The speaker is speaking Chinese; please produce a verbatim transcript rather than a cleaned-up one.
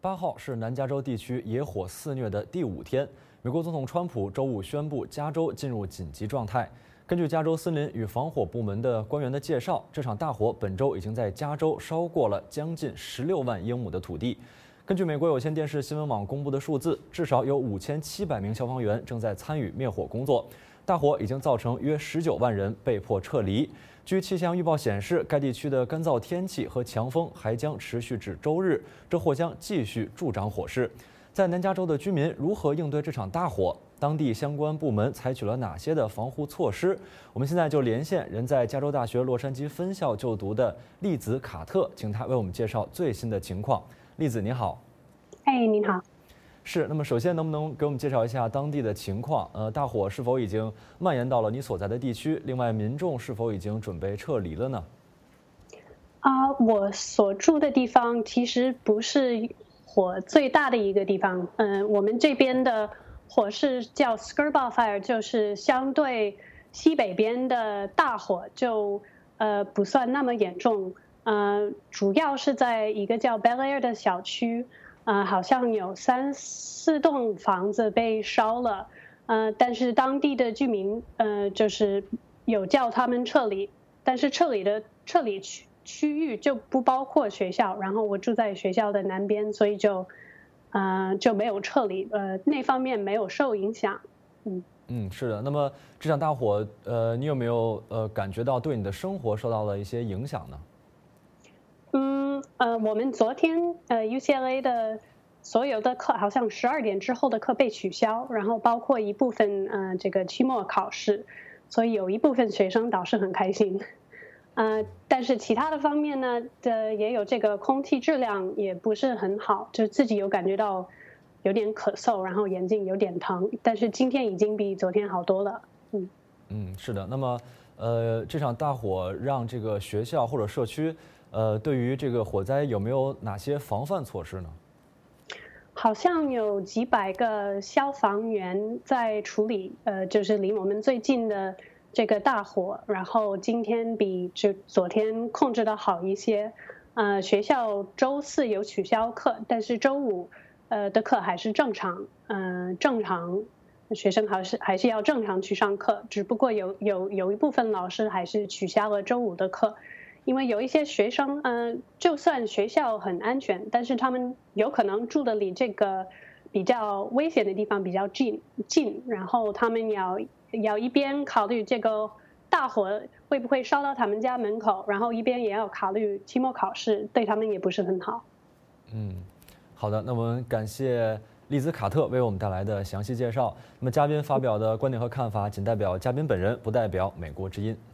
八号是南加州地区野火肆虐的第五天。美国总统川普周五宣布加州进入紧急状态。根据加州森林与防火部门的官员的介绍，这场大火本周已经在加州烧过了将近十六万英亩的土地。根据美国有线电视新闻网公布的数字，至少有五千七百名消防员正在参与灭火工作。大火已经造成约十九万人被迫撤离。据气象预报显示，该地区的干燥天气和强风还将持续至周日，这或将继续助长火势。在南加州的居民如何应对这场大火？当地相关部门采取了哪些的防护措施？我们现在就连线人在加州大学洛杉矶分校就读的丽子卡特，请他为我们介绍最新的情况。丽子，你好。 哎，你好。 是，那么首先能不能给我们介绍一下当地的情况？呃，大火是否已经蔓延到了你所在的地区？另外，民众是否已经准备撤离了呢？ 啊、呃，我所住的地方其实不是火最大的一个地方。嗯、呃，我们这边的火是叫 Skirball Fire， 就是相对西北边的大火就呃不算那么严重。呃，主要是在一个叫 Bel Air 的小区。呃，好像有三四栋房子被烧了，呃，但是当地的居民呃就是有叫他们撤离，但是撤离的撤离区区域就不包括学校，然后我住在学校的南边，所以就呃就没有撤离，呃那方面没有受影响。嗯嗯，是的。那么这场大火，呃，你有没有呃感觉到对你的生活受到了一些影响呢？ 嗯，呃，我们昨天呃 U C L A 的所有的课好像十二点之后的课被取消，然后包括一部分呃这个期末考试，所以有一部分学生倒是很开心。呃，但是其他的方面呢，的也有这个空气质量也不是很好，就自己有感觉到有点咳嗽，然后眼睛有点疼，但是今天已经比昨天好多了。嗯嗯，是的。那么呃，这场大火让这个学校或者社区。呃，对于这个火灾有没有哪些防范措施呢？ 好像有几百个消防员在处理，呃，就是离我们最近的这个大火。然后今天比就昨天控制的好一些。呃，学校周四有取消课，但是周五呃的课还是正常，嗯、呃，正常学生还是还是要正常去上课，只不过有有有一部分老师还是取消了周五的课。因为有一些学生，嗯、呃，就算学校很安全，但是他们有可能住的离这个比较危险的地方比较近近，然后他们要要一边考虑这个大火会不会烧到他们家门口，然后一边也要考虑期末考试，对他们也不是很好。 嗯，好的，那我们感谢丽兹卡特为我们带来的详细介绍。那么嘉宾发表的观点和看法仅代表嘉宾本人，不代表美国之音。